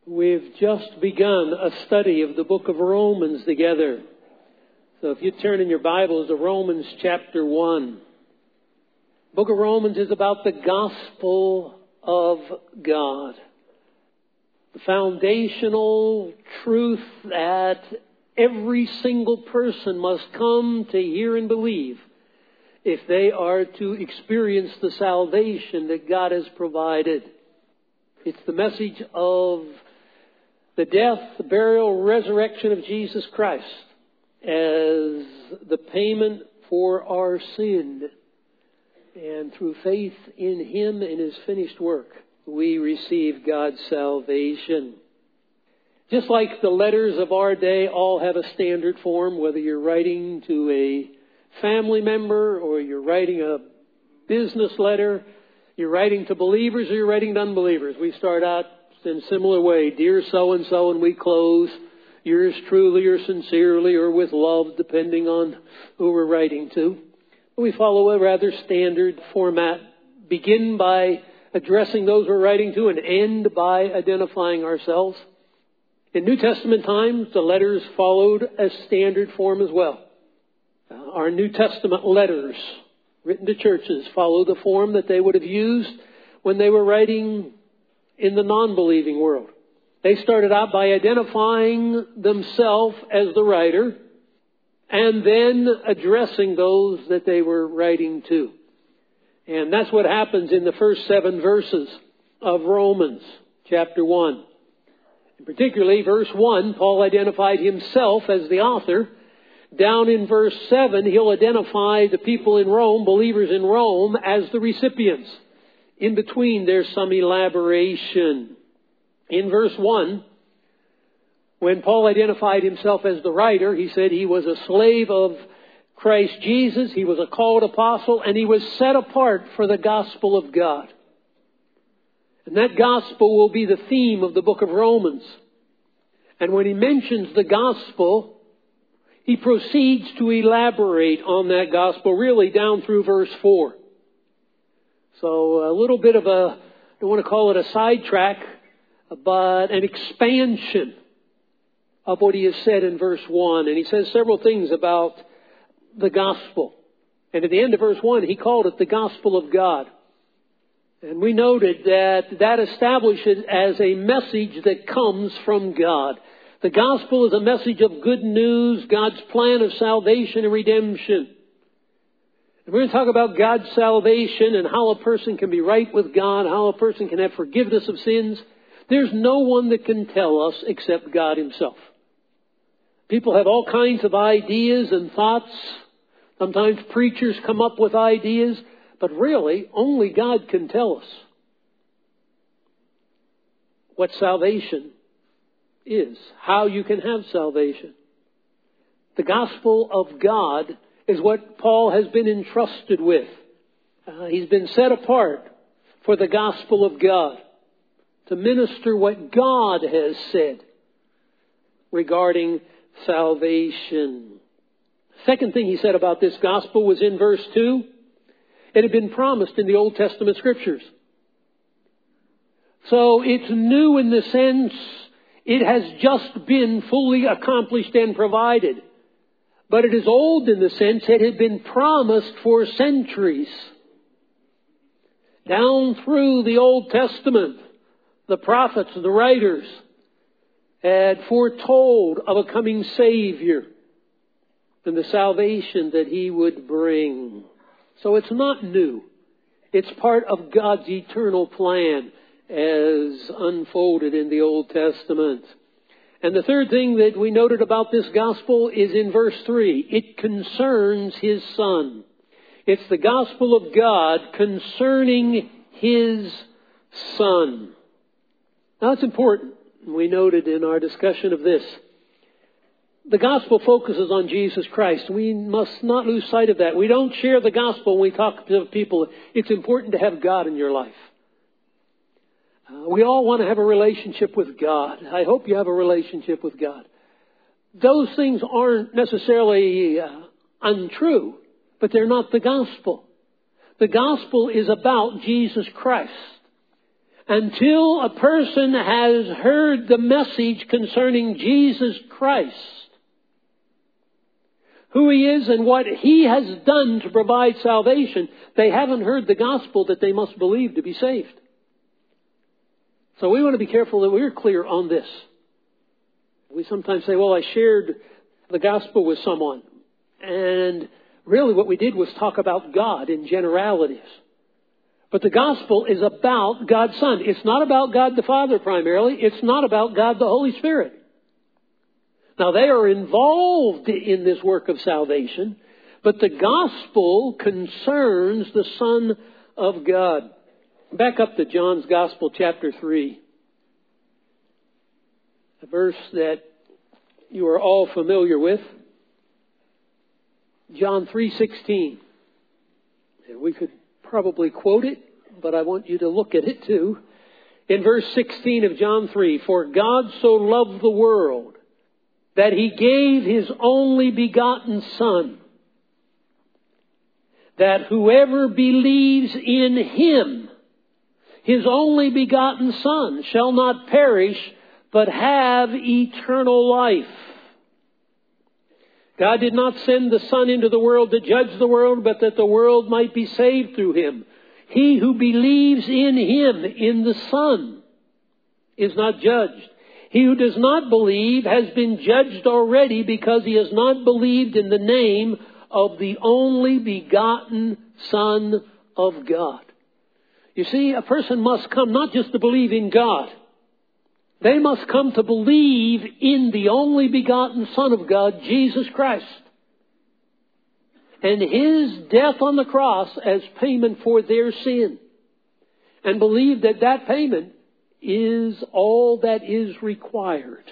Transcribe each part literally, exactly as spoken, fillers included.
We've just begun a study of the book of Romans together. So if you turn in your Bibles to Romans chapter one. The book of Romans is about the gospel of God. The foundational truth that every single person must come to hear and believe if they are to experience the salvation that God has provided. It's the message of the death, the burial, resurrection of Jesus Christ as the payment for our sin. And through faith in Him and His finished work, we receive God's salvation. Just like the letters of our day all have a standard form, whether you're writing to a family member or you're writing a business letter, you're writing to believers or you're writing to unbelievers. We start out in a similar way. Dear so-and-so, and we close, yours truly or sincerely or with love, depending on who we're writing to. We follow a rather standard format. Begin by addressing those we're writing to and end by identifying ourselves. In New Testament times, the letters followed a standard form as well. Uh, our New Testament letters written to churches follow the form that they would have used when they were writing in the non-believing world. They started out by identifying themselves as the writer and then addressing those that they were writing to. And that's what happens in the first seven verses of Romans chapter one. And particularly verse one, Paul identified himself as the author. Down in verse seven, he'll identify the people in Rome, believers in Rome, as the recipients. In between, there's some elaboration. In verse one, when Paul identified himself as the writer, he said he was a slave of Christ Jesus, he was a called apostle, and he was set apart for the gospel of God. And that gospel will be the theme of the book of Romans. And when he mentions the gospel, he proceeds to elaborate on that gospel, really down through verse four. So a little bit of a, I don't want to call it a sidetrack, but an expansion of what he has said in verse one. And he says several things about the gospel. And at the end of verse one, he called it the gospel of God. And we noted that that establishes as a message that comes from God. The gospel is a message of good news, God's plan of salvation and redemption. And we're going to talk about God's salvation and how a person can be right with God, how a person can have forgiveness of sins. There's no one that can tell us except God Himself. People have all kinds of ideas and thoughts. Sometimes preachers come up with ideas, but really only God can tell us what salvation is, how you can have salvation. The gospel of God is what Paul has been entrusted with. Uh, he's been set apart for the gospel of God, to minister what God has said regarding salvation. Second thing he said about this gospel was in verse two. It had been promised in the Old Testament scriptures. So it's new in the sense it has just been fully accomplished and provided. But it is old in the sense it had been promised for centuries. Down through the Old Testament, the prophets, the writers had foretold of a coming Savior and the salvation that He would bring. So it's not new. It's part of God's eternal plan as unfolded in the Old Testament. And the third thing that we noted about this gospel is in verse three. It concerns His Son. It's the gospel of God concerning His Son. Now it's important. We noted in our discussion of this. The gospel focuses on Jesus Christ. We must not lose sight of that. We don't share the gospel when we talk to people. It's important to have God in your life. Uh, we all want to have a relationship with God. I hope you have a relationship with God. Those things aren't necessarily uh, untrue, but they're not the gospel. The gospel is about Jesus Christ. until a person has heard the message concerning Jesus Christ, who He is and what He has done to provide salvation, they haven't heard the gospel that they must believe to be saved. So we want to be careful that we're clear on this. We sometimes say, well, I shared the gospel with someone. And really what we did was talk about God in generalities. But the gospel is about God's Son. It's not about God the Father primarily. It's not about God the Holy Spirit. Now, they are involved in this work of salvation, but the gospel concerns the Son of God. Back up to John's Gospel, chapter three. A verse that you are all familiar with. John three sixteen. And we could probably quote it, but I want you to look at it too. In verse sixteen of John three, "For God so loved the world that He gave His only begotten Son, that whoever believes in Him, His only begotten Son, shall not perish, but have eternal life." God did not send the Son into the world to judge the world, but that the world might be saved through Him. He who believes in Him, in the Son, is not judged. He who does not believe has been judged already, because he has not believed in the name of the only begotten Son of God. You see, a person must come not just to believe in God. They must come to believe in the only begotten Son of God, Jesus Christ, and His death on the cross as payment for their sin, and believe that that payment is all that is required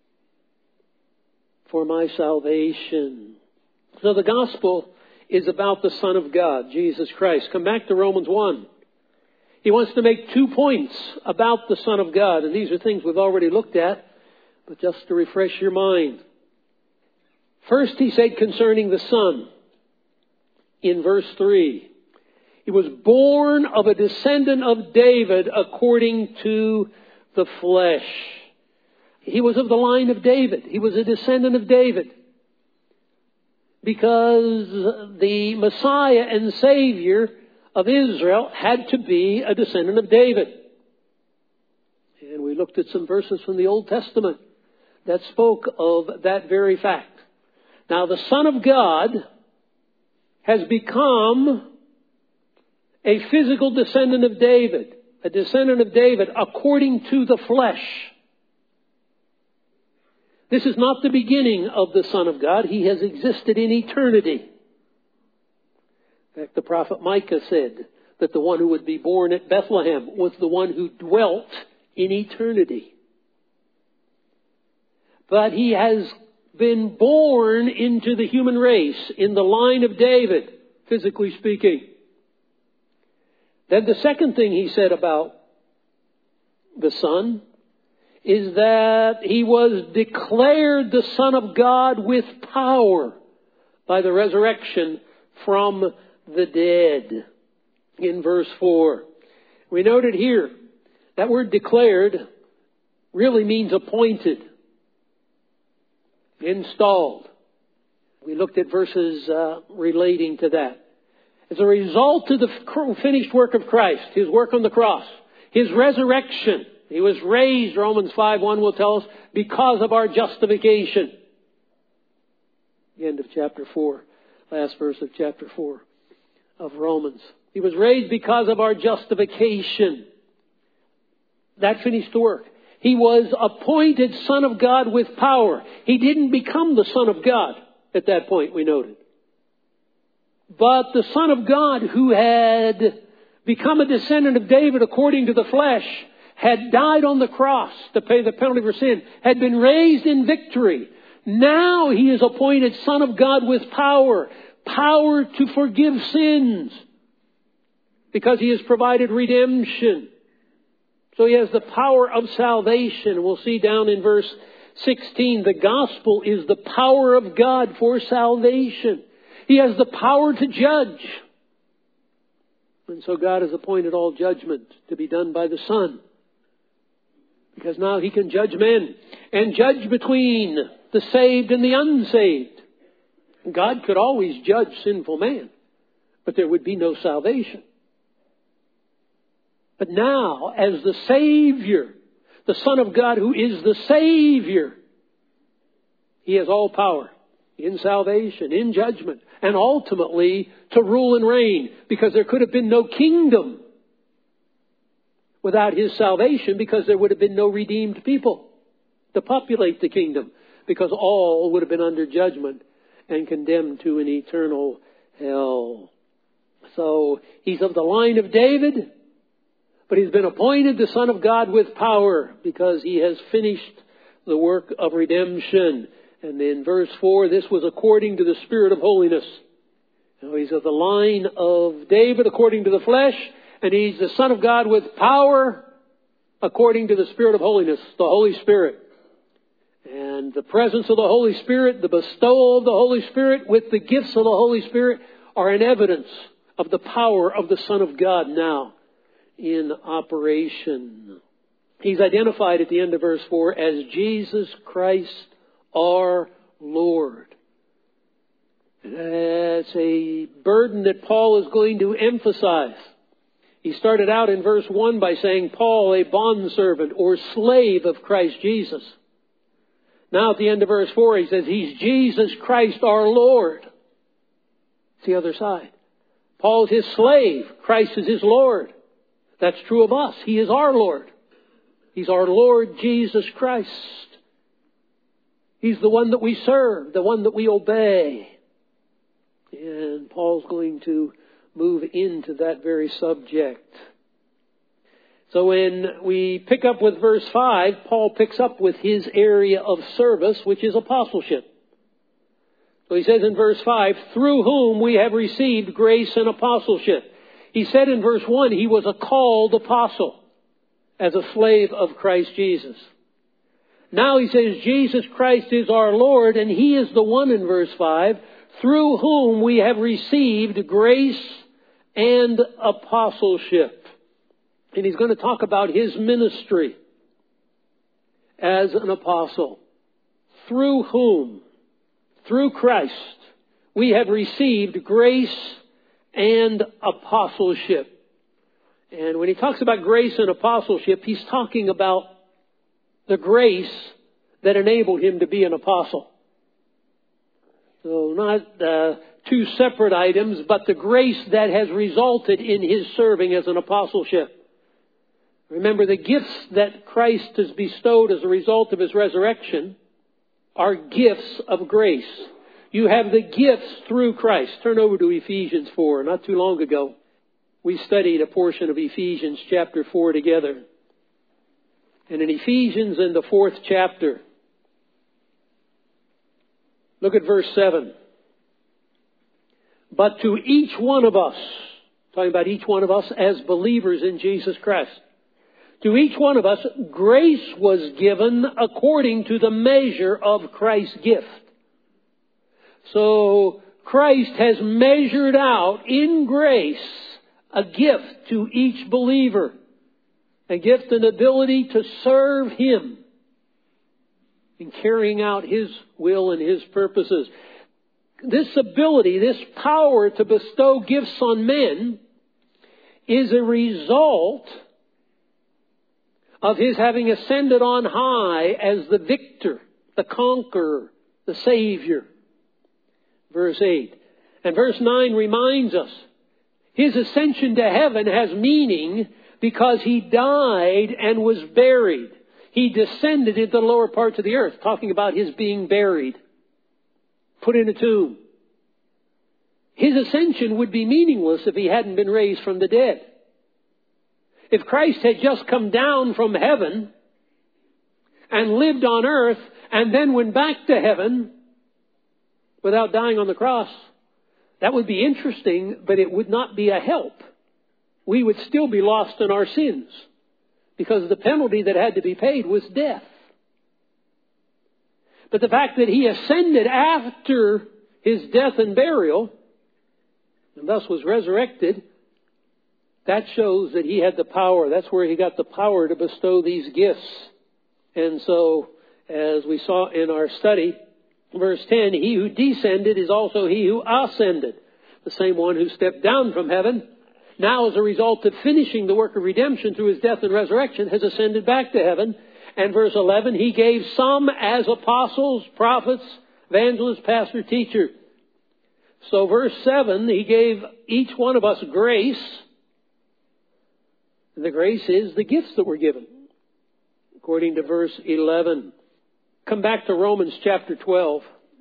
for my salvation. So the gospel is about the Son of God, Jesus Christ. Come back to Romans one. He wants to make two points about the Son of God, and these are things we've already looked at, but just to refresh your mind. First, he said concerning the Son, in verse three, He was born of a descendant of David according to the flesh. He was of the line of David. He was a descendant of David, because the Messiah and Savior of Israel had to be a descendant of David. And we looked at some verses from the Old Testament that spoke of that very fact. Now, the Son of God has become a physical descendant of David, a descendant of David according to the flesh. This is not the beginning of the Son of God. He has existed in eternity. In fact, the prophet Micah said that the one who would be born at Bethlehem was the one who dwelt in eternity. But He has been born into the human race in the line of David, physically speaking. Then the second thing he said about the Son is that He was declared the Son of God with power by the resurrection from the dead. In verse four, we noted here that word declared really means appointed, installed. We looked at verses uh, relating to that. As a result of the finished work of Christ, His work on the cross, His resurrection, He was raised, Romans five one will tell us, because of our justification. The end of chapter four, last verse of chapter four of Romans. He was raised because of our justification. That finished the work. He was appointed Son of God with power. He didn't become the Son of God at that point, we noted. But the Son of God, who had become a descendant of David according to the flesh, had died on the cross to pay the penalty for sin, had been raised in victory. Now He is appointed Son of God with power. Power to forgive sins, because He has provided redemption. So He has the power of salvation. We'll see down in verse sixteen, the gospel is the power of God for salvation. He has the power to judge. And so God has appointed all judgment to be done by the Son. Because now He can judge men and judge between the saved and the unsaved. God could always judge sinful man, but there would be no salvation. But now, as the Savior, the Son of God who is the Savior, He has all power in salvation, in judgment, and ultimately to rule and reign, because there could have been no kingdom without His salvation, because there would have been no redeemed people to populate the kingdom, because all would have been under judgment and condemned to an eternal hell. So He's of the line of David, but He's been appointed the Son of God with power because He has finished the work of redemption. And in verse four, this was according to the Spirit of holiness. Now He's of the line of David according to the flesh, and He's the Son of God with power according to the Spirit of holiness, the Holy Spirit. And the presence of the Holy Spirit, the bestowal of the Holy Spirit with the gifts of the Holy Spirit are an evidence of the power of the Son of God now in operation. He's identified at the end of verse four as Jesus Christ our Lord. That's a burden that Paul is going to emphasize. He started out in verse one by saying, Paul, a bondservant or slave of Christ Jesus. Now at the end of verse four, he says, He's Jesus Christ our Lord. It's the other side. Paul's His slave. Christ is His Lord. That's true of us. He is our Lord. He's our Lord Jesus Christ. He's the one that we serve, the one that we obey. And Paul's going to move into that very subject. So when we pick up with verse five, Paul picks up with his area of service, which is apostleship. So he says in verse five, through whom we have received grace and apostleship. He said in verse one, he was a called apostle as a slave of Christ Jesus. Now he says Jesus Christ is our Lord, and He is the one in verse five, through whom we have received grace and apostleship. And he's going to talk about His ministry as an apostle. Through whom, through Christ, we have received grace and apostleship. And when he talks about grace and apostleship, he's talking about the grace that enabled him to be an apostle. So not uh, two separate items, but the grace that has resulted in his serving as an apostleship. Remember, the gifts that Christ has bestowed as a result of His resurrection are gifts of grace. You have the gifts through Christ. Turn over to Ephesians four. Not too long ago, we studied a portion of Ephesians chapter four together. And in Ephesians, in the fourth chapter, look at verse seven. But to each one of us, talking about each one of us as believers in Jesus Christ, to each one of us, grace was given according to the measure of Christ's gift. So Christ has measured out in grace a gift to each believer. A gift and ability to serve Him in carrying out His will and His purposes. This ability, this power to bestow gifts on men is a result of His having ascended on high as the victor, the conqueror, the Savior. Verse eight. And verse nine reminds us, His ascension to heaven has meaning because He died and was buried. He descended into the lower parts of the earth, talking about His being buried, put in a tomb. His ascension would be meaningless if He hadn't been raised from the dead. If Christ had just come down from heaven and lived on earth and then went back to heaven without dying on the cross, that would be interesting, but it would not be a help. We would still be lost in our sins because the penalty that had to be paid was death. But the fact that He ascended after His death and burial and thus was resurrected That shows that he had the power. That's where he got the power to bestow these gifts. And so, as we saw in our study, verse ten, he who descended is also he who ascended. The same one who stepped down from heaven, now as a result of finishing the work of redemption through his death and resurrection, has ascended back to heaven. And verse eleven, he gave some as apostles, prophets, evangelists, pastor, teacher. So verse seven, he gave each one of us grace. And the grace is the gifts that were given, according to verse eleven. Come back to Romans chapter twelve.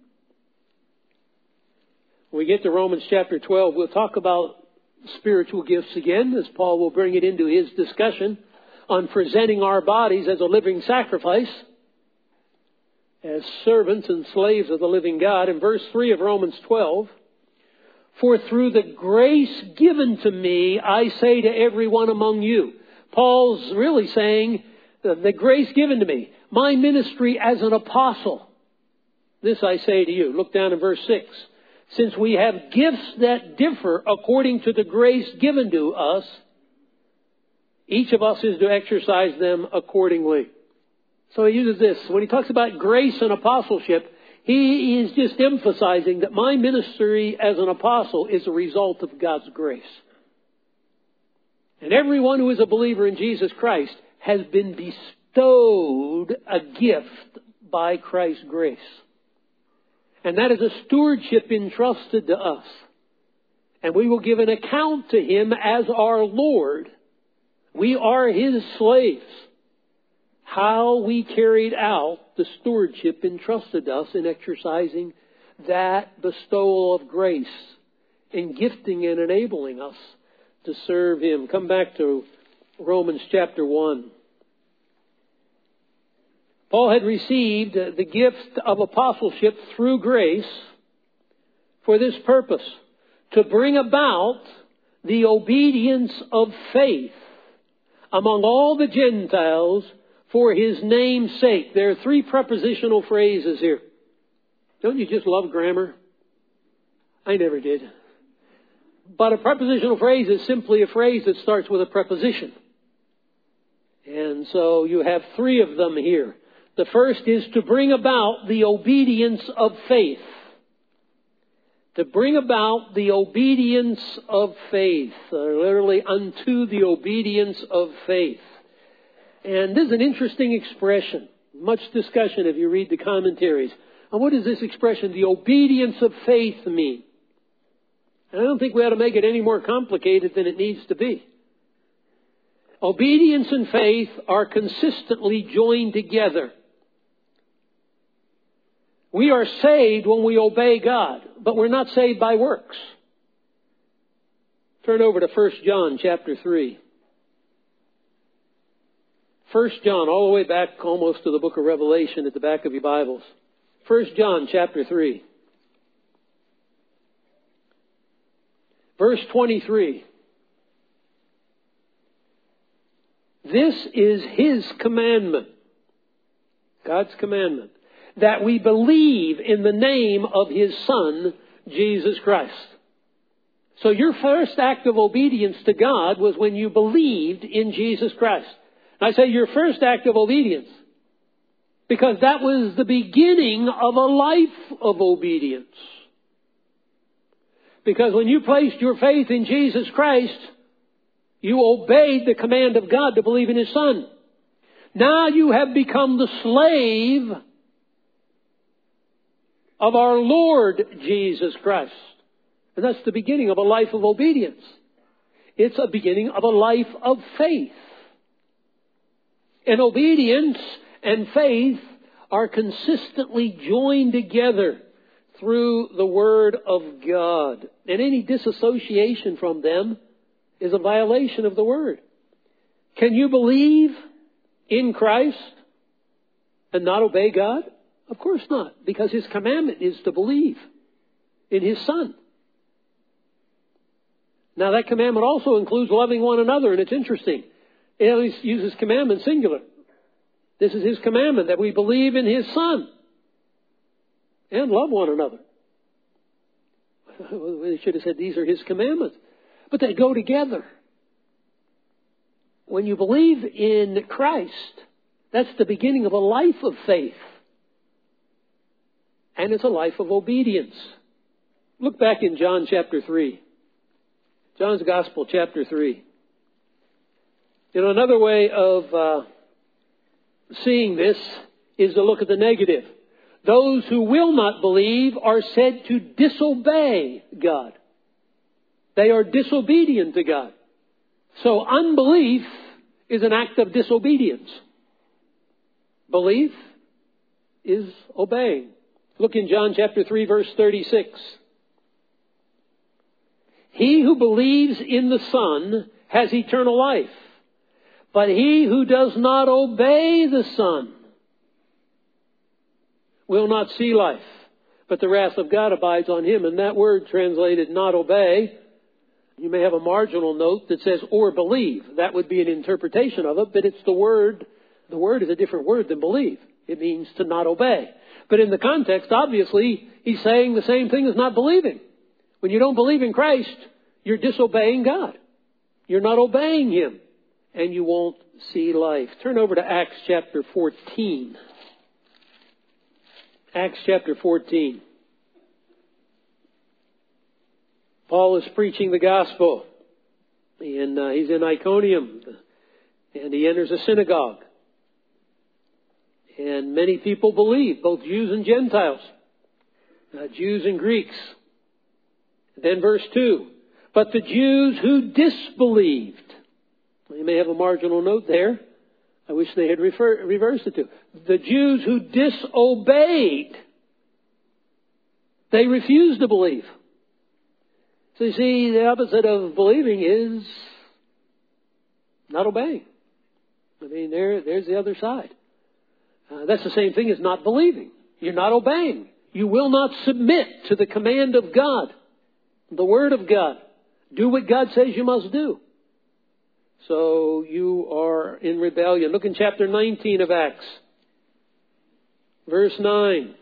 When we get to Romans chapter twelve, we'll talk about spiritual gifts again, as Paul will bring it into his discussion on presenting our bodies as a living sacrifice, as servants and slaves of the living God. In verse three of Romans twelve, for through the grace given to me, I say to everyone among you. Paul's really saying, the grace given to me, my ministry as an apostle. This I say to you. Look down in verse six. Since we have gifts that differ according to the grace given to us, each of us is to exercise them accordingly. So he uses this. When he talks about grace and apostleship, he is just emphasizing that my ministry as an apostle is a result of God's grace. And everyone who is a believer in Jesus Christ has been bestowed a gift by Christ's grace. And that is a stewardship entrusted to us. And we will give an account to Him as our Lord. We are His slaves. How we carried out the stewardship entrusted us in exercising that bestowal of grace in gifting and enabling us to serve Him. Come back to Romans chapter one. Paul had received the gift of apostleship through grace for this purpose, to bring about the obedience of faith among all the Gentiles for His name's sake. There are three prepositional phrases here. Don't you just love grammar? I never did. But a prepositional phrase is simply a phrase that starts with a preposition. And so you have three of them here. The first is to bring about the obedience of faith. To bring about the obedience of faith. Uh, literally, unto the obedience of faith. And this is an interesting expression. Much discussion if you read the commentaries. And what does this expression, the obedience of faith, mean? And I don't think we ought to make it any more complicated than it needs to be. Obedience and faith are consistently joined together. We are saved when we obey God, but we're not saved by works. Turn over to First John chapter three. First John, all the way back almost to the book of Revelation at the back of your Bibles. First John chapter three. Verse twenty-three. This is His commandment, God's commandment, that we believe in the name of His Son, Jesus Christ. So your first act of obedience to God was when you believed in Jesus Christ. I say your first act of obedience, because that was the beginning of a life of obedience. Because when you placed your faith in Jesus Christ, you obeyed the command of God to believe in His Son. Now you have become the slave of our Lord Jesus Christ. And that's the beginning of a life of obedience. It's a beginning of a life of faith. And obedience and faith are consistently joined together through the Word of God. And any disassociation from them is a violation of the Word. Can you believe in Christ and not obey God? Of course not, because His commandment is to believe in His Son. Now that commandment also includes loving one another, and it's interesting. It always uses commandment singular. This is His commandment, that we believe in His Son and love one another. They should have said these are His commandments. But they go together. when you believe in Christ, that's the beginning of a life of faith. And it's a life of obedience. Look back in John chapter three. John's Gospel chapter three. You know, another way of uh, seeing this is to look at the negative. Those who will not believe are said to disobey God. They are disobedient to God. So unbelief is an act of disobedience. Belief is obeying. Look in John chapter three, verse thirty-six. He who believes in the Son has eternal life, but he who does not obey the Son will not see life, but the wrath of God abides on him. And that word translated not obey, you may have a marginal note that says or believe. That would be an interpretation of it, but it's the word. The word is a different word than believe. It means to not obey. But in the context, obviously, he's saying the same thing as not believing. When you don't believe in Christ, you're disobeying God. You're not obeying Him. And you won't see life. Turn over to Acts chapter fourteen. Acts chapter fourteen. Paul is preaching the gospel. And uh, he's in Iconium. And he enters a synagogue. And many people believe, both Jews and Gentiles. Uh, Jews and Greeks. Then verse two. But the Jews who disbelieved. You may have a marginal note there. I wish they had refer, reversed it to. The Jews who disobeyed. They refused to believe. So you see, the opposite of believing is not obeying. I mean, there, there's the other side. Uh, that's the same thing as not believing. You're not obeying. You will not submit to the command of God, the Word of God. Do what God says you must do. So you are in rebellion. Look in chapter nineteen of Acts. Verse nine.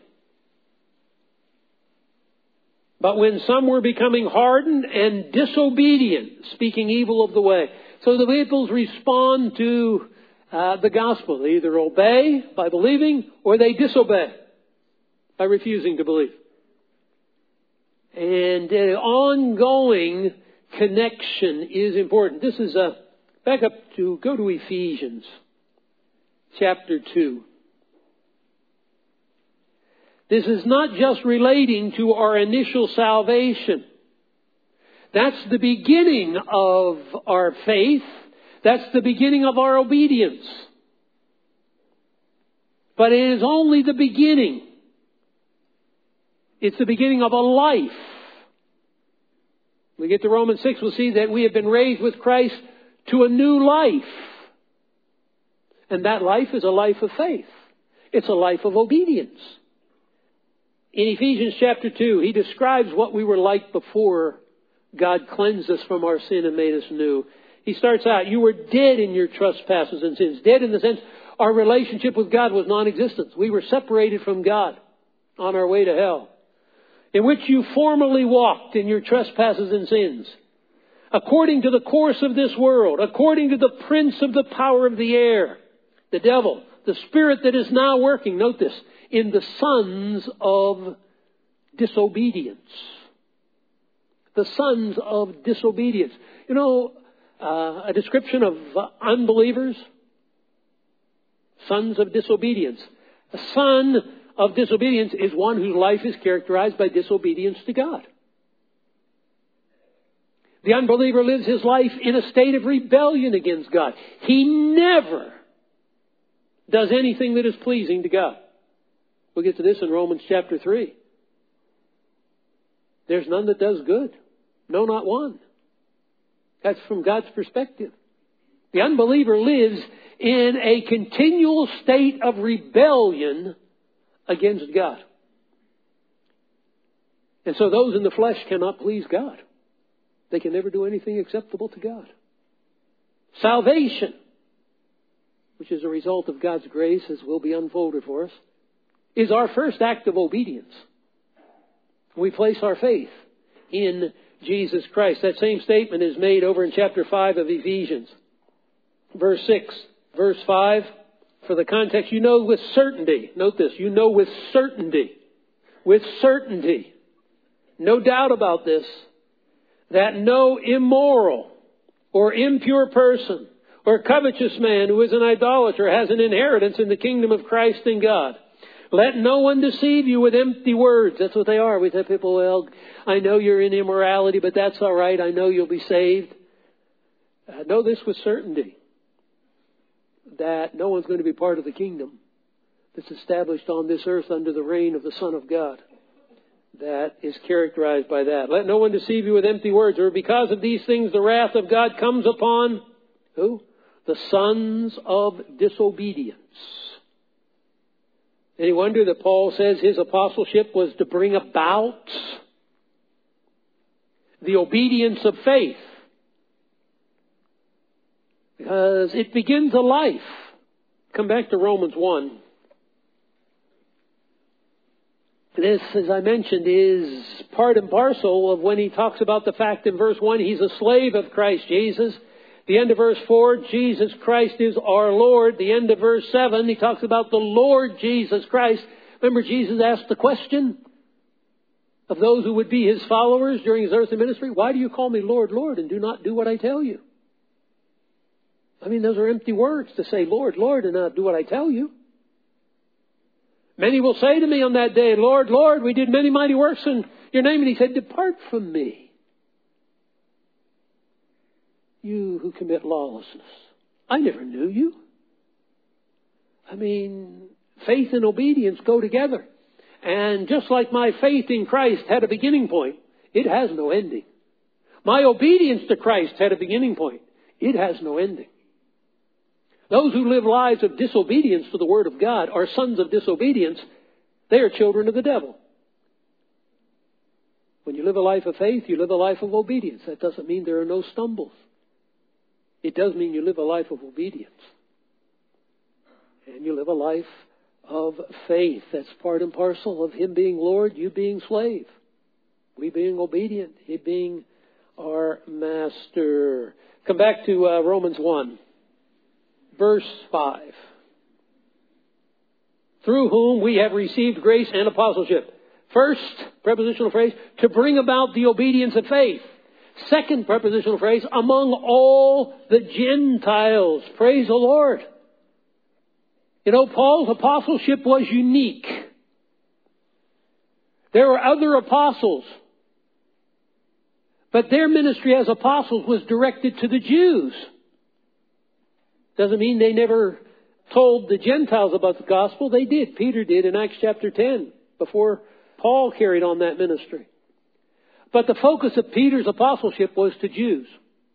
But when some were becoming hardened and disobedient, speaking evil of the way. So the peoples respond to uh, the gospel. They either obey by believing or they disobey by refusing to believe. And an ongoing connection is important. This is a, back up to, go to Ephesians chapter two. This is not just relating to our initial salvation. That's the beginning of our faith. That's the beginning of our obedience. But it is only the beginning. It's the beginning of a life. We get to Romans six, we'll see that we have been raised with Christ to a new life. And that life is a life of faith. It's a life of obedience. In Ephesians chapter two, he describes what we were like before God cleansed us from our sin and made us new. He starts out, you were dead in your trespasses and sins. Dead in the sense our relationship with God was non-existent. We were separated from God on our way to hell. In which you formerly walked in your trespasses and sins, according to the course of this world, according to the prince of the power of the air, the devil, the spirit that is now working, note this, in the sons of disobedience. The sons of disobedience. You know, uh, a description of uh, unbelievers, sons of disobedience. A son of disobedience is one whose life is characterized by disobedience to God. The unbeliever lives his life in a state of rebellion against God. He never does anything that is pleasing to God. We'll get to this in Romans chapter three. There's none that does good. No, not one. That's from God's perspective. The unbeliever lives in a continual state of rebellion against God. And so those in the flesh cannot please God. They can never do anything acceptable to God. Salvation, which is a result of God's grace, as will be unfolded for us, is our first act of obedience. We place our faith in Jesus Christ. That same statement is made over in chapter five of Ephesians. verse six. Verse five, for the context, you know with certainty. Note this, you know with certainty. With certainty. No doubt about this. That no immoral or impure person or covetous man who is an idolater has an inheritance in the kingdom of Christ and God. Let no one deceive you with empty words. That's what they are. We tell people, well, I know you're in immorality, but that's all right. I know you'll be saved. Uh, know this with certainty, that no one's going to be part of the kingdom that's established on this earth under the reign of the Son of God. That is characterized by that. Let no one deceive you with empty words, or because of these things the wrath of God comes upon who? The sons of disobedience. Any wonder that Paul says his apostleship was to bring about the obedience of faith? Because it begins a life. Come back to Romans one. This, as I mentioned, is part and parcel of when he talks about the fact in verse one, he's a slave of Christ Jesus. The end of verse four, Jesus Christ is our Lord. The end of verse seven, he talks about the Lord Jesus Christ. Remember, Jesus asked the question of those who would be his followers during his earthly ministry, why do you call me Lord, Lord, and do not do what I tell you? I mean, those are empty words to say, Lord, Lord, and not do what I tell you. Many will say to me on that day, Lord, Lord, we did many mighty works in your name. And he said, depart from me, you who commit lawlessness. I never knew you. I mean, faith and obedience go together. And just like my faith in Christ had a beginning point, it has no ending. My obedience to Christ had a beginning point. It has no ending. Those who live lives of disobedience to the Word of God are sons of disobedience. They are children of the devil. When you live a life of faith, you live a life of obedience. That doesn't mean there are no stumbles. It does mean you live a life of obedience. And you live a life of faith. That's part and parcel of Him being Lord, you being slave. We being obedient, He being our master. Come back to uh, Romans one. Verse five. Through whom we have received grace and apostleship. First, prepositional phrase, to bring about the obedience of faith. Second prepositional phrase, among all the Gentiles. Praise the Lord. You know, Paul's apostleship was unique. There were other apostles, but their ministry as apostles was directed to the Jews. Doesn't mean they never told the Gentiles about the gospel. They did. Peter did in Acts chapter ten, before Paul carried on that ministry. But the focus of Peter's apostleship was to Jews.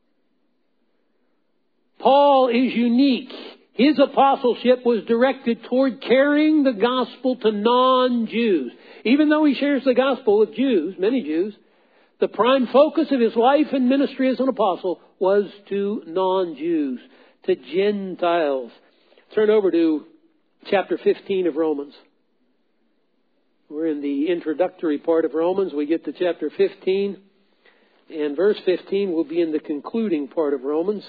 Paul is unique. His apostleship was directed toward carrying the gospel to non-Jews. Even though he shares the gospel with Jews, many Jews, the prime focus of his life and ministry as an apostle was to non-Jews, to Gentiles. Turn over to chapter fifteen of Romans. We're in the introductory part of Romans. We get to chapter fifteen. And verse fifteen will be in the concluding part of Romans.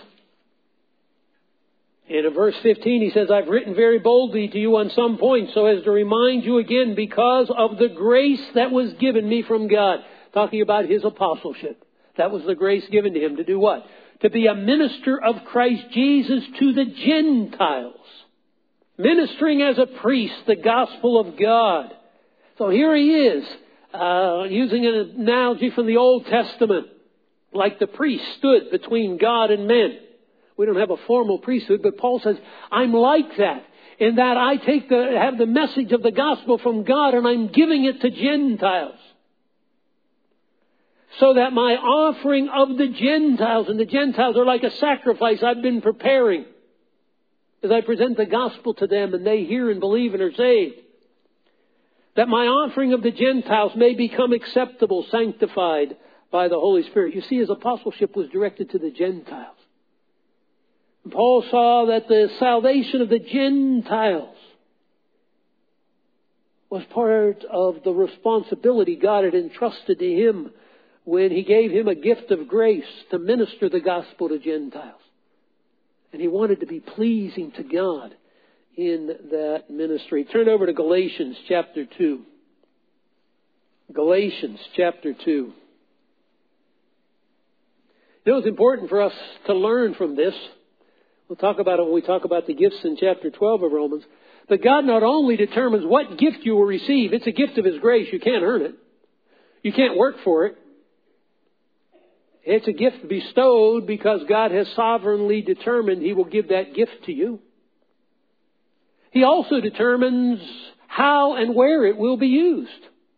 And in verse fifteen he says, I've written very boldly to you on some points so as to remind you again because of the grace that was given me from God. Talking about his apostleship. That was the grace given to him to do what? To be a minister of Christ Jesus to the Gentiles. Ministering as a priest the gospel of God. So here he is, uh, using an analogy from the Old Testament. Like the priest stood between God and men. We don't have a formal priesthood, but Paul says, I'm like that. In that I take the, have the message of the gospel from God and I'm giving it to Gentiles. So that my offering of the Gentiles, and the Gentiles are like a sacrifice I've been preparing. As I present the gospel to them and they hear and believe and are saved. That my offering of the Gentiles may become acceptable, sanctified by the Holy Spirit. You see, his apostleship was directed to the Gentiles. And Paul saw that the salvation of the Gentiles was part of the responsibility God had entrusted to him when he gave him a gift of grace to minister the gospel to Gentiles. And he wanted to be pleasing to God in that ministry. Turn over to Galatians chapter two. Galatians chapter two. You know, it's important for us to learn from this. We'll talk about it when we talk about the gifts in chapter twelve of Romans. But God not only determines what gift you will receive. It's a gift of His grace. You can't earn it. You can't work for it. It's a gift bestowed because God has sovereignly determined He will give that gift to you. He also determines how and where it will be used.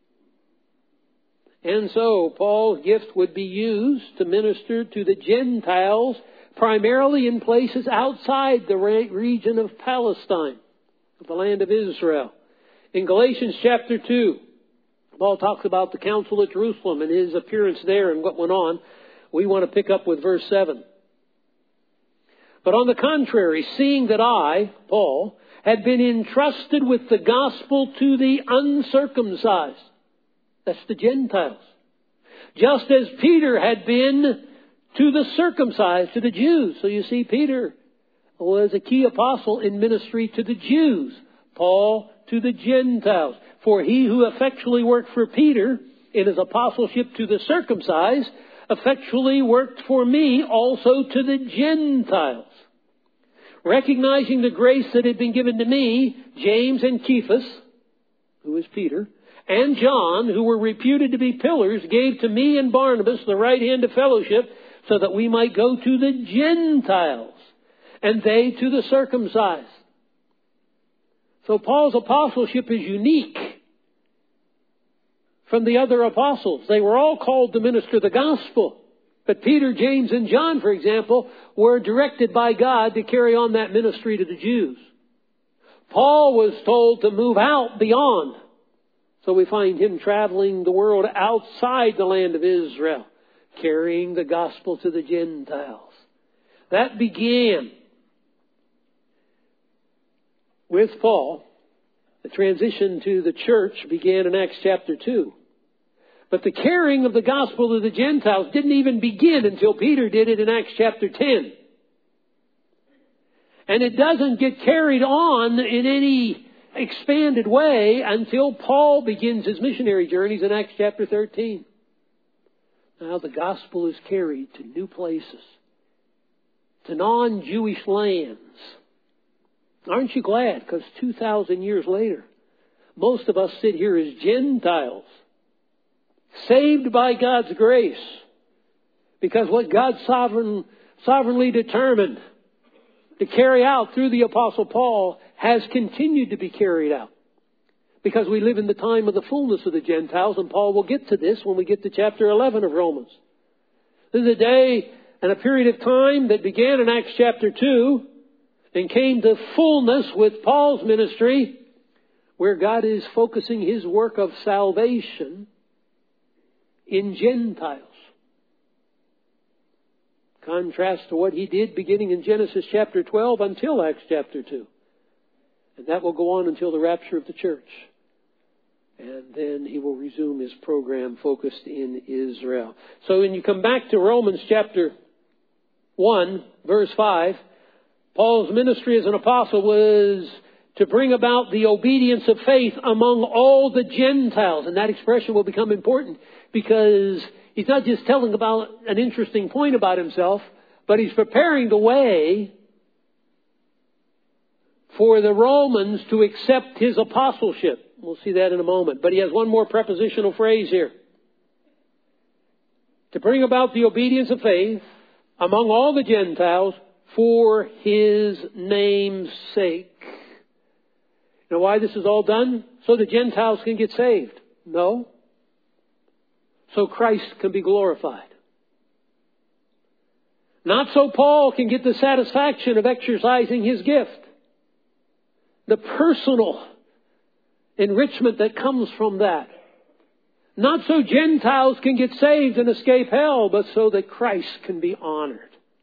And so Paul's gift would be used to minister to the Gentiles, primarily in places outside the region of Palestine, the land of Israel. In Galatians chapter two, Paul talks about the council at Jerusalem and his appearance there and what went on. We want to pick up with verse seven. But on the contrary, seeing that I, Paul, had been entrusted with the gospel to the uncircumcised, that's the Gentiles, just as Peter had been to the circumcised, to the Jews. So you see, Peter was a key apostle in ministry to the Jews, Paul to the Gentiles. For he who effectually worked for Peter in his apostleship to the circumcised effectually worked for me also to the Gentiles. Recognizing the grace that had been given to me, James and Cephas, who is Peter, and John, who were reputed to be pillars, gave to me and Barnabas the right hand of fellowship, so that we might go to the Gentiles, and they to the circumcised. So Paul's apostleship is unique from the other apostles. They were all called to minister the gospel. But Peter, James, and John, for example, were directed by God to carry on that ministry to the Jews. Paul was told to move out beyond. So we find him traveling the world outside the land of Israel, carrying the gospel to the Gentiles. That began with Paul. The transition to the church began in Acts chapter two. But the carrying of the gospel to the Gentiles didn't even begin until Peter did it in Acts chapter ten. And it doesn't get carried on in any expanded way until Paul begins his missionary journeys in Acts chapter thirteen. Now the gospel is carried to new places, to non-Jewish lands. Aren't you glad? Because two thousand years later, most of us sit here as Gentiles, saved by God's grace, because what God sovereign, sovereignly determined to carry out through the Apostle Paul has continued to be carried out. Because we live in the time of the fullness of the Gentiles, and Paul will get to this when we get to chapter eleven of Romans. This is a day and a period of time that began in Acts chapter two and came to fullness with Paul's ministry, where God is focusing His work of salvation in Gentiles. Contrast to what He did beginning in Genesis chapter twelve until Acts chapter two. And that will go on until the rapture of the church. And then He will resume His program focused in Israel. So when you come back to Romans chapter one, verse five, Paul's ministry as an apostle was to bring about the obedience of faith among all the Gentiles. And that expression will become important because he's not just telling about an interesting point about himself, but he's preparing the way for the Romans to accept his apostleship. We'll see that in a moment. But he has one more prepositional phrase here. To bring about the obedience of faith among all the Gentiles for His name's sake. You know why this is all done? So the Gentiles can get saved? No. So Christ can be glorified. Not so Paul can get the satisfaction of exercising his gift. The personal enrichment that comes from that. Not so Gentiles can get saved and escape hell, but so that Christ can be honored.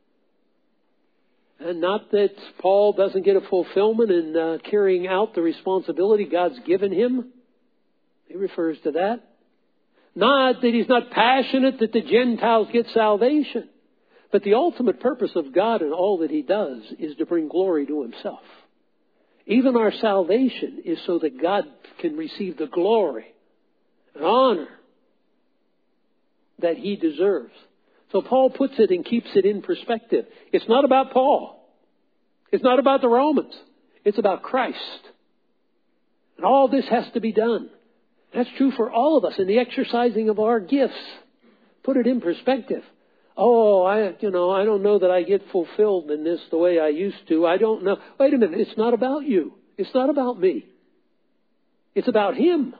And not that Paul doesn't get a fulfillment in uh, carrying out the responsibility God's given him. He refers to that. Not that he's not passionate that the Gentiles get salvation. But the ultimate purpose of God and all that He does is to bring glory to Himself. Even our salvation is so that God can receive the glory and honor that He deserves. So Paul puts it and keeps it in perspective. It's not about Paul. It's not about the Romans. It's about Christ. And all this has to be done. That's true for all of us in the exercising of our gifts. Put it in perspective. Oh, I, you know, I don't know that I get fulfilled in this the way I used to. I don't know. Wait a minute. It's not about you. It's not about me. It's about Him.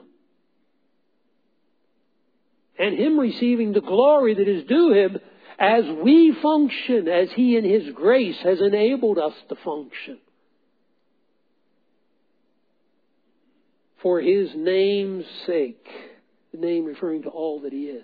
And Him receiving the glory that is due Him as we function, as He in His grace has enabled us to function. For His name's sake, the name referring to all that He is,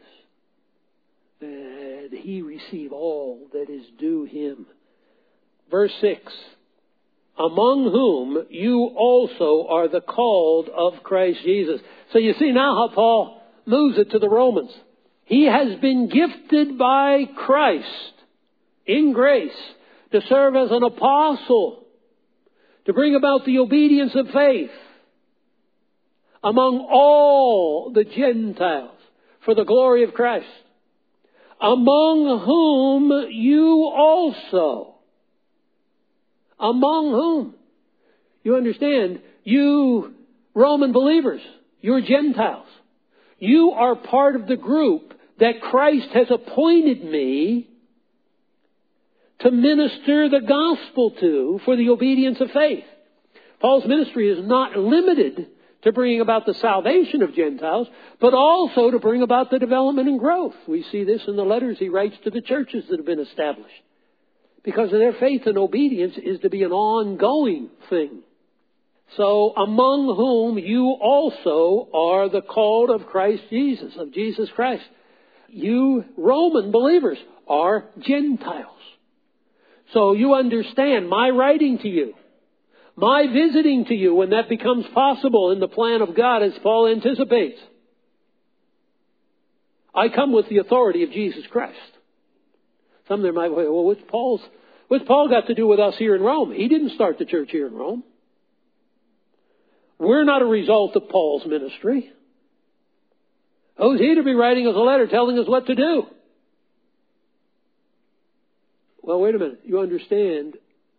that He receive all that is due Him. Verse six, among whom you also are the called of Christ Jesus. So you see now how Paul moves it to the Romans. He has been gifted by Christ in grace to serve as an apostle, to bring about the obedience of faith among all the Gentiles for the glory of Christ, among whom you also, among whom, you understand, you Roman believers, you're Gentiles. You are part of the group that Christ has appointed me to minister the gospel to for the obedience of faith. Paul's ministry is not limited to bring about the salvation of Gentiles, but also to bring about the development and growth. We see this in the letters he writes to the churches that have been established. Because of their faith and obedience is to be an ongoing thing. So, among whom you also are the called of Christ Jesus, of Jesus Christ. You Roman believers are Gentiles. So you understand my writing to you, my visiting to you when that becomes possible in the plan of God as Paul anticipates. I come with the authority of Jesus Christ. Some there might say, well, what's Paul's, what's Paul got to do with us here in Rome? He didn't start the church here in Rome. We're not a result of Paul's ministry. Who's he to be writing us a letter telling us what to do? Well, wait a minute. You understand,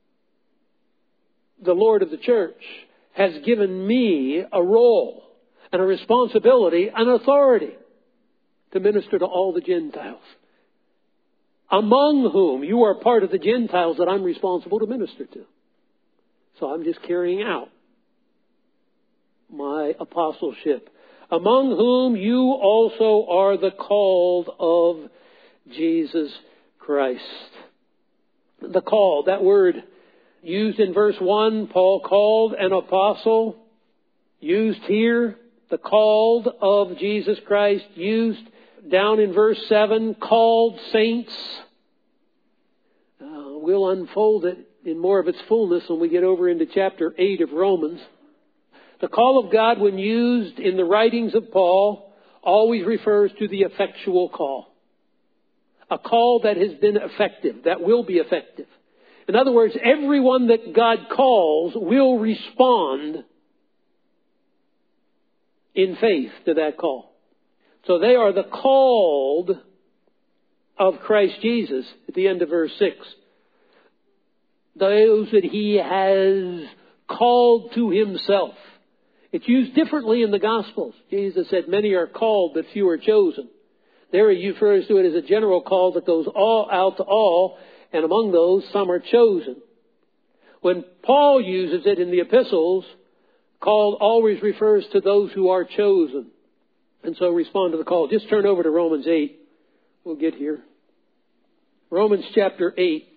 the Lord of the church has given me a role and a responsibility and authority to minister to all the Gentiles, among whom you are part of the Gentiles that I'm responsible to minister to. So I'm just carrying out my apostleship, among whom you also are the called of Jesus Christ. The called, that word used in verse one, Paul called an apostle, used here, the called of Jesus Christ, used down in verse seven, called saints. Uh, we'll unfold it in more of its fullness when we get over into chapter eight of Romans. The call of God, when used in the writings of Paul, always refers to the effectual call. A call that has been effective, that will be effective. In other words, everyone that God calls will respond in faith to that call. So they are the called of Christ Jesus at the end of verse six. Those that He has called to Himself. It's used differently in the Gospels. Jesus said, many are called, but few are chosen. There He refers to it as a general call that goes all out to all, and among those, some are chosen. When Paul uses it in the epistles, called always refers to those who are chosen. And so respond to the call. Just turn over to Romans eight. We'll get here. Romans chapter eight,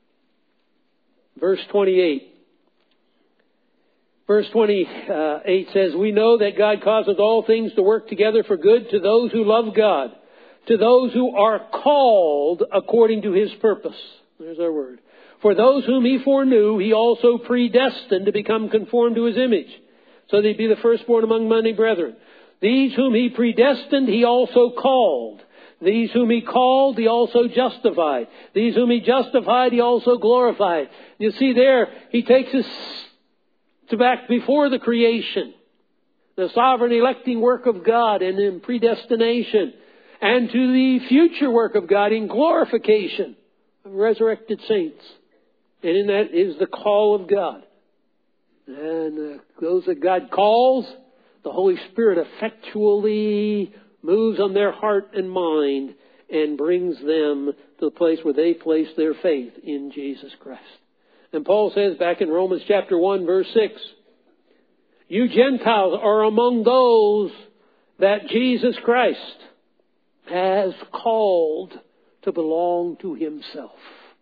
verse twenty-eight. Verse twenty-eight says, we know that God causes all things to work together for good to those who love God, to those who are called according to His purpose. There's our word. For those whom He foreknew, He also predestined to become conformed to His image, so they'd be the firstborn among many brethren. These whom He predestined, He also called. These whom he called, he also justified. These whom he justified, he also glorified. You see there, he takes us to back before the creation, the sovereign electing work of God and in predestination, and to the future work of God in glorification of resurrected saints. And in that is the call of God. And uh, those that God calls, the Holy Spirit effectually moves on their heart and mind and brings them to the place where they place their faith in Jesus Christ. And Paul says back in Romans chapter one, verse six, you Gentiles are among those that Jesus Christ has called to belong to himself.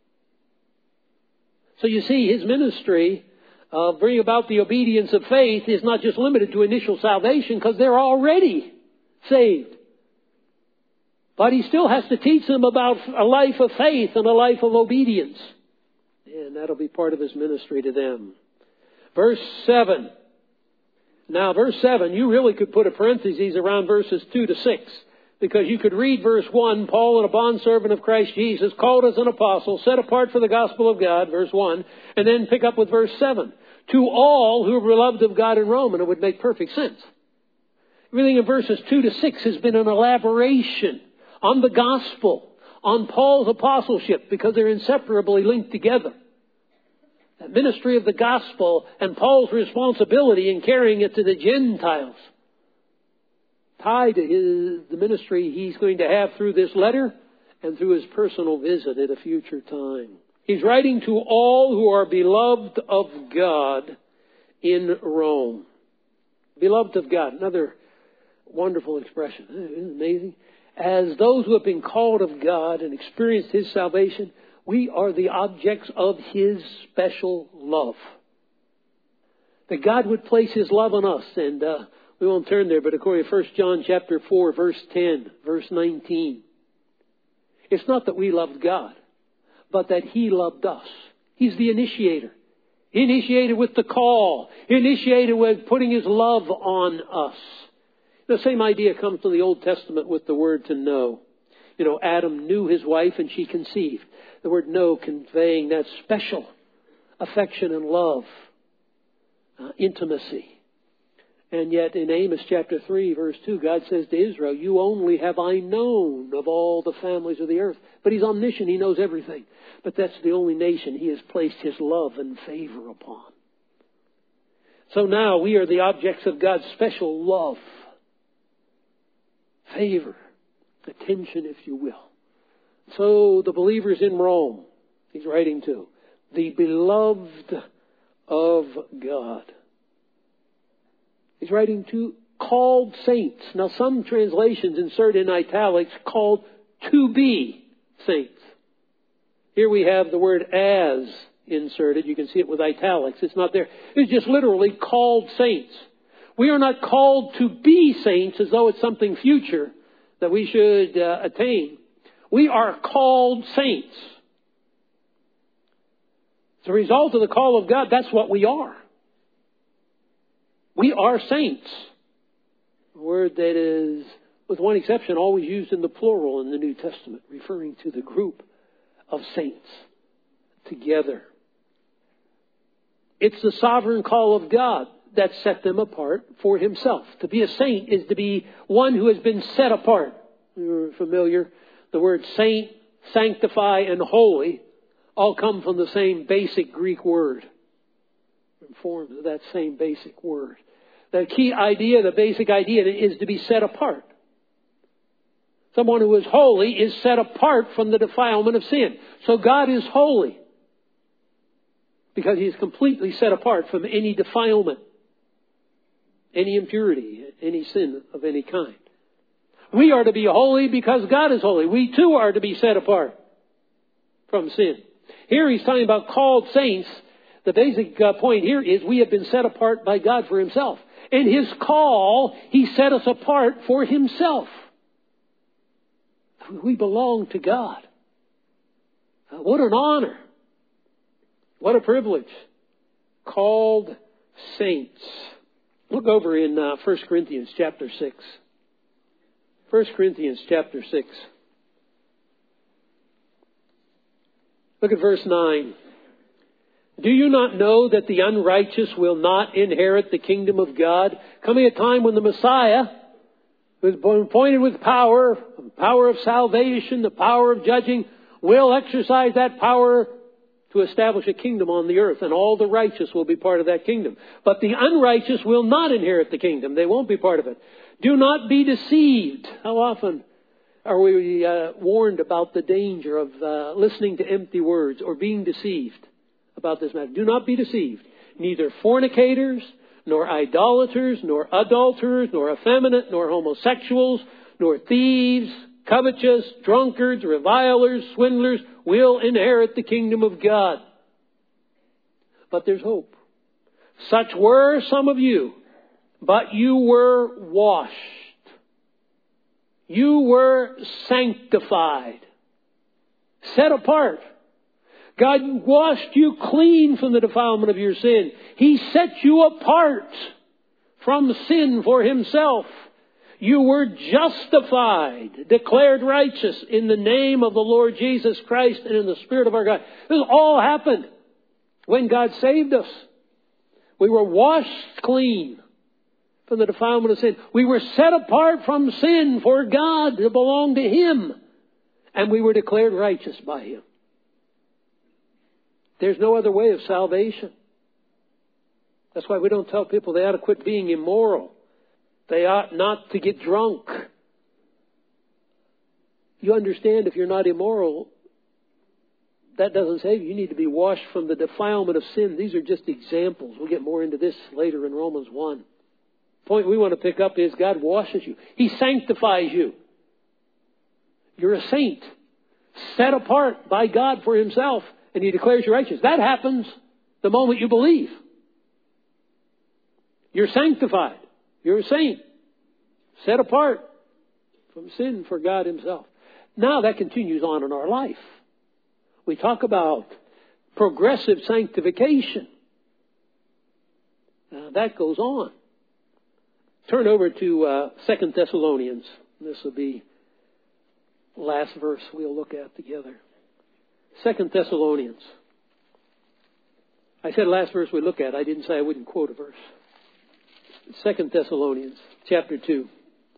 So you see, his ministry of uh, bringing about the obedience of faith is not just limited to initial salvation, because they're already saved. But he still has to teach them about a life of faith and a life of obedience. And that'll be part of his ministry to them. Verse seven. Now, verse seven, you really could put a parenthesis around verses two to six. Because you could read verse one, Paul, a bondservant of Christ Jesus, called as an apostle, set apart for the gospel of God, verse one, and then pick up with verse seven. To all who are beloved of God in Rome, and it would make perfect sense. Everything in verses two to six has been an elaboration on the gospel, on Paul's apostleship, because they're inseparably linked together. The ministry of the gospel and Paul's responsibility in carrying it to the Gentiles, tied to his, the ministry he's going to have through this letter and through his personal visit at a future time. He's writing to all who are beloved of God in Rome. Beloved of God. Another wonderful expression. Isn't it amazing? As those who have been called of God and experienced his salvation, we are the objects of his special love. That God would place his love on us. And uh, we won't turn there, but according to First John chapter four, verse ten, verse nineteen. It's not that we loved God, but that he loved us. He's the initiator. He initiated with the call. He initiated with putting his love on us. The same idea comes to the Old Testament with the word to know. You know, Adam knew his wife and she conceived. The word know conveying that special affection and love, uh, intimacy. And yet in Amos chapter three, verse two, God says to Israel, you only have I known of all the families of the earth. But he's omniscient. He knows everything. But that's the only nation he has placed his love and favor upon. So now we are the objects of God's special love, favor, attention, if you will. So the believers in Rome, he's writing to, the beloved of God. He's writing to called saints. Now some translations insert in italics called to be saints. Here we have the word as inserted. You can see it with italics. It's not there. It's just literally called saints. We are not called to be saints as though it's something future that we should uh, attain. We are called saints. As a result of the call of God, that's what we are. We are saints. A word that is, with one exception, always used in the plural in the New Testament, referring to the group of saints together. It's the sovereign call of God that set them apart for himself. To be a saint is to be one who has been set apart. You're familiar. The words saint, sanctify, and holy all come from the same basic Greek word. Formed of that same basic word. The key idea, the basic idea is to be set apart. Someone who is holy is set apart from the defilement of sin. So God is holy because he is completely set apart from any defilement, any impurity, any sin of any kind. We are to be holy because God is holy. We too are to be set apart from sin. Here he's talking about called saints. The basic uh, point here is we have been set apart by God for himself. In his call, he set us apart for himself. We belong to God. Uh, what an honor. What a privilege. Called saints. Look over in uh, First Corinthians chapter six. First Corinthians chapter six. Look at verse nine. Do you not know that the unrighteous will not inherit the kingdom of God? Coming a time when the Messiah, who is appointed with power, the power of salvation, the power of judging, will exercise that power to establish a kingdom on the earth, and all the righteous will be part of that kingdom. But the unrighteous will not inherit the kingdom. They won't be part of it. Do not be deceived. How often are we uh, warned about the danger of uh, listening to empty words or being deceived about this matter? Do not be deceived. Neither fornicators, nor idolaters, nor adulterers, nor effeminate, nor homosexuals, nor thieves, covetous, drunkards, revilers, swindlers will inherit the kingdom of God. But there's hope. Such were some of you, but you were washed. You were sanctified, set apart. God washed you clean from the defilement of your sin. He set you apart from sin for Himself. You were justified, declared righteous in the name of the Lord Jesus Christ and in the Spirit of our God. This all happened when God saved us. We were washed clean from the defilement of sin. We were set apart from sin for God to belong to Him. And we were declared righteous by Him. There's no other way of salvation. That's why we don't tell people they ought to quit being immoral. They ought not to get drunk. You understand, if you're not immoral, that doesn't save you. You need to be washed from the defilement of sin. These are just examples. We'll get more into this later in Romans one. The point we want to pick up is God washes you. He sanctifies you. You're a saint, set apart by God for Himself, and He declares you righteous. That happens the moment you believe. You're sanctified. You're a saint, set apart from sin for God Himself. Now that continues on in our life. We talk about progressive sanctification. Now that goes on. Turn over to uh, Second Thessalonians. This will be the last verse we'll look at together. Second Thessalonians. I said last verse we look at. I didn't say I wouldn't quote a verse. Second Thessalonians, chapter two.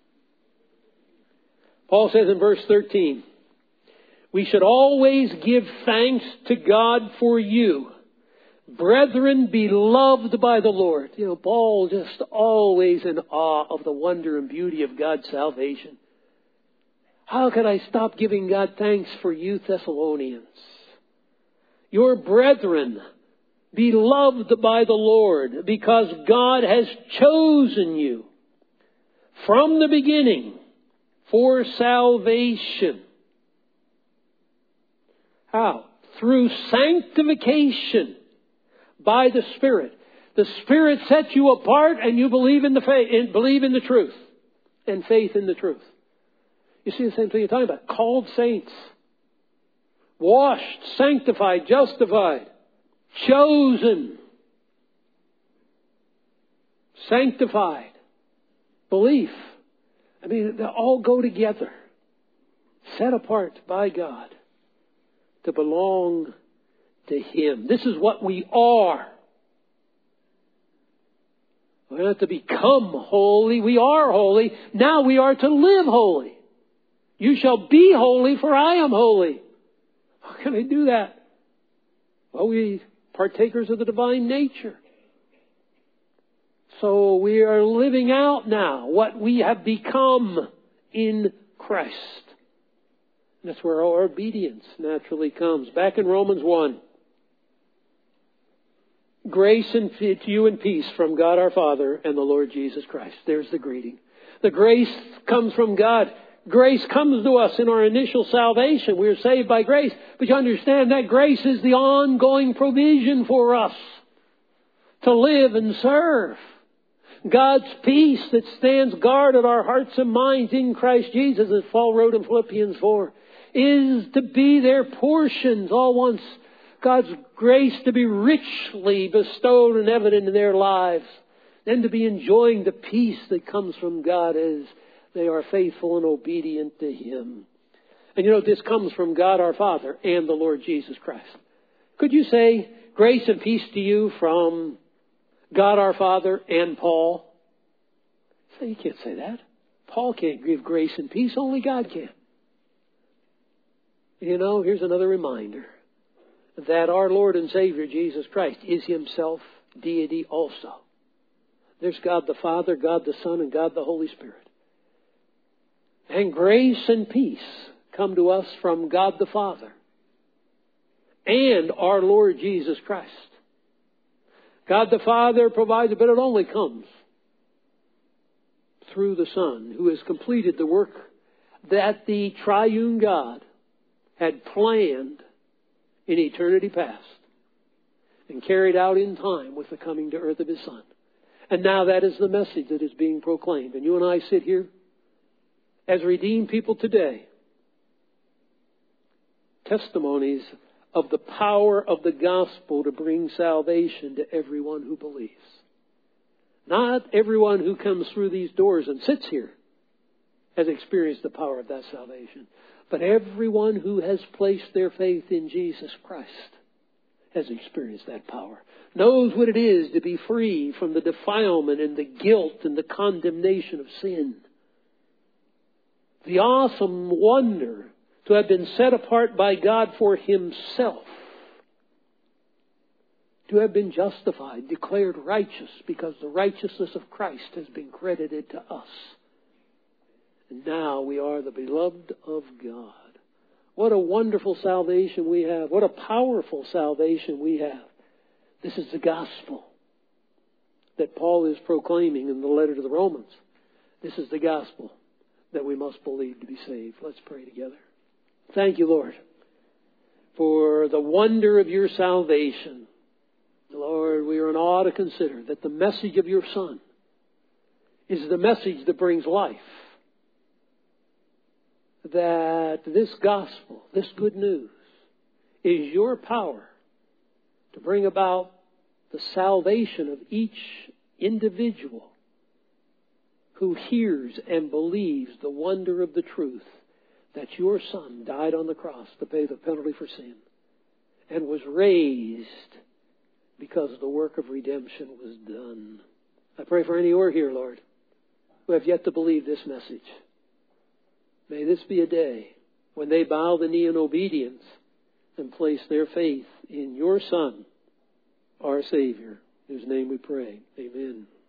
Paul says in verse thirteen, we should always give thanks to God for you, brethren beloved by the Lord. You know, Paul just always in awe of the wonder and beauty of God's salvation. How could I stop giving God thanks for you, Thessalonians? Your brethren, beloved by the Lord, because God has chosen you from the beginning for salvation. How? Through sanctification by the Spirit. The Spirit sets you apart, and you believe in the faith, believe in the truth, and faith in the truth. You see the same thing you're talking about. Called saints, washed, sanctified, justified. Chosen, sanctified, belief. I mean, they all go together. Set apart by God to belong to Him. This is what we are. We're not to become holy. We are holy. Now we are to live holy. You shall be holy, for I am holy. How can I do that? Well, we partakers of the divine nature. So we are living out now what we have become in Christ. And that's where our obedience naturally comes. Back in Romans one. Grace and to you and peace from God our Father and the Lord Jesus Christ. There's the greeting. The grace comes from God. Grace comes to us in our initial salvation. We are saved by grace. But you understand that grace is the ongoing provision for us to live and serve. God's peace that stands guard at our hearts and minds in Christ Jesus, as Paul wrote in Philippians four, is to be their portions all once. God's grace to be richly bestowed and evident in their lives. And to be enjoying the peace that comes from God as they are faithful and obedient to Him. And you know, this comes from God our Father and the Lord Jesus Christ. Could you say, grace and peace to you from God our Father and Paul? So you can't say that. Paul can't give grace and peace. Only God can. You know, here's another reminder that our Lord and Savior Jesus Christ is himself deity also. There's God the Father, God the Son, and God the Holy Spirit. And grace and peace come to us from God the Father and our Lord Jesus Christ. God the Father provides it, but it only comes through the Son, who has completed the work that the triune God had planned in eternity past and carried out in time with the coming to earth of his Son. And now that is the message that is being proclaimed. And you and I sit here as redeemed people today, testimonies of the power of the gospel to bring salvation to everyone who believes. Not everyone who comes through these doors and sits here has experienced the power of that salvation. But everyone who has placed their faith in Jesus Christ has experienced that power. Knows what it is to be free from the defilement and the guilt and the condemnation of sin. The awesome wonder to have been set apart by God for himself. To have been justified, declared righteous, because the righteousness of Christ has been credited to us. And now we are the beloved of God. What a wonderful salvation we have. What a powerful salvation we have. This is the gospel that Paul is proclaiming in the letter to the Romans. This is the gospel that we must believe to be saved. Let's pray together. Thank you, Lord, for the wonder of your salvation. Lord, we are in awe to consider that the message of your Son is the message that brings life. That this gospel, this good news, is your power to bring about the salvation of each individual who hears and believes the wonder of the truth that your Son died on the cross to pay the penalty for sin and was raised because the work of redemption was done. I pray for any who are here, Lord, who have yet to believe this message. May this be a day when they bow the knee in obedience and place their faith in your Son, our Savior, in whose name we pray. Amen.